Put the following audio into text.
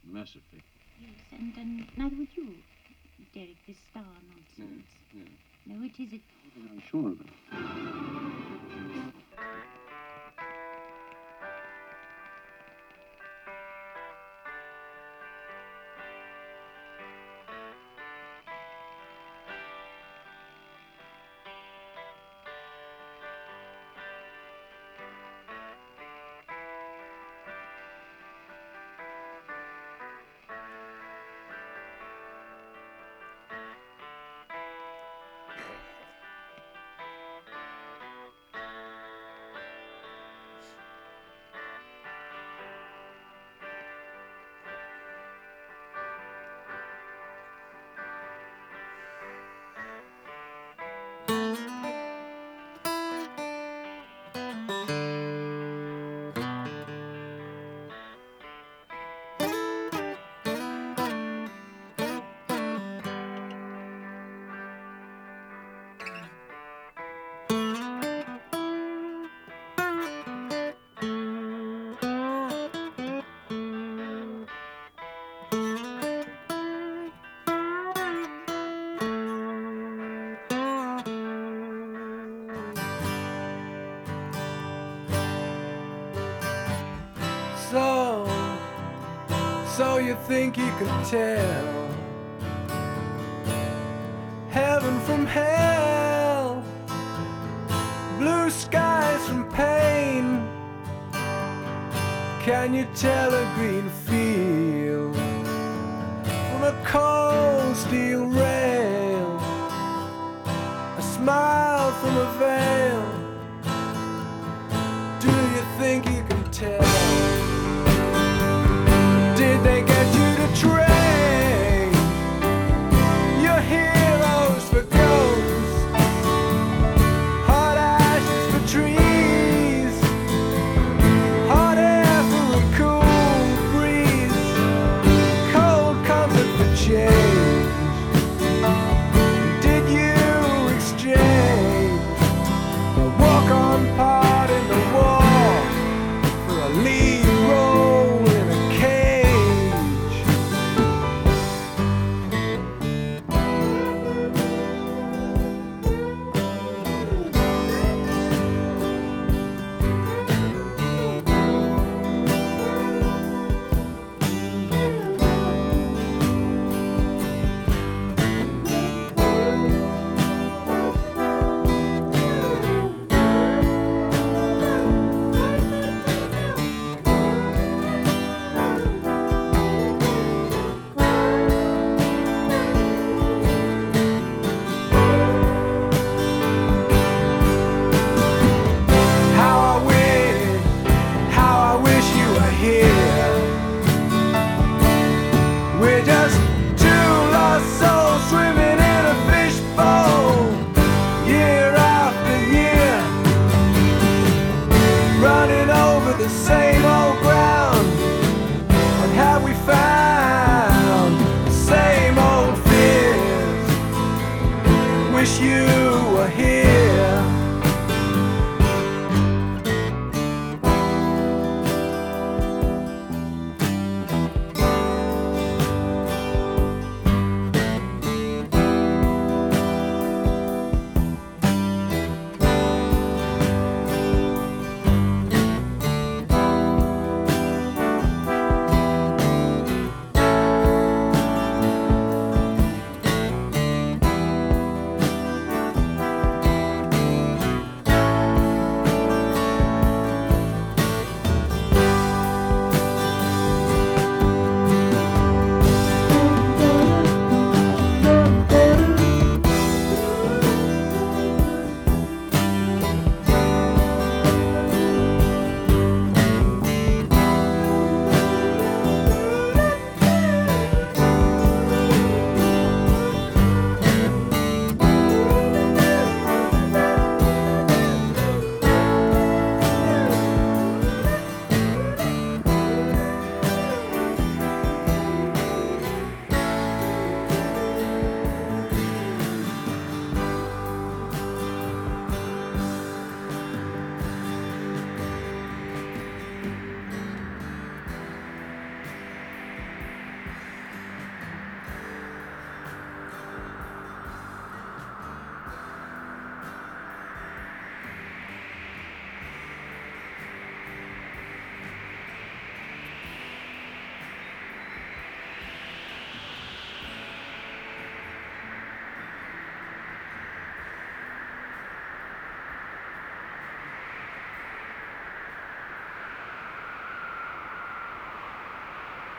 Mercifully. Yes, and neither would you, Derek, this star nonsense. No. No, it isn't. I'm sure of it. So you think you can tell heaven from hell, blue skies from pain? Can you tell a green field from a cold steel rail, a smile from a veil? Do you think you can tell? Did they get you to trade your heroes for ghosts, hot ashes for trees, hot air for a cool breeze, cold comfort for change? Did you exchange a walk-on part in the war for a lead role in a cage? How I wish you were here. We're just two lost souls swimming in a fishbowl, year after year, running over the same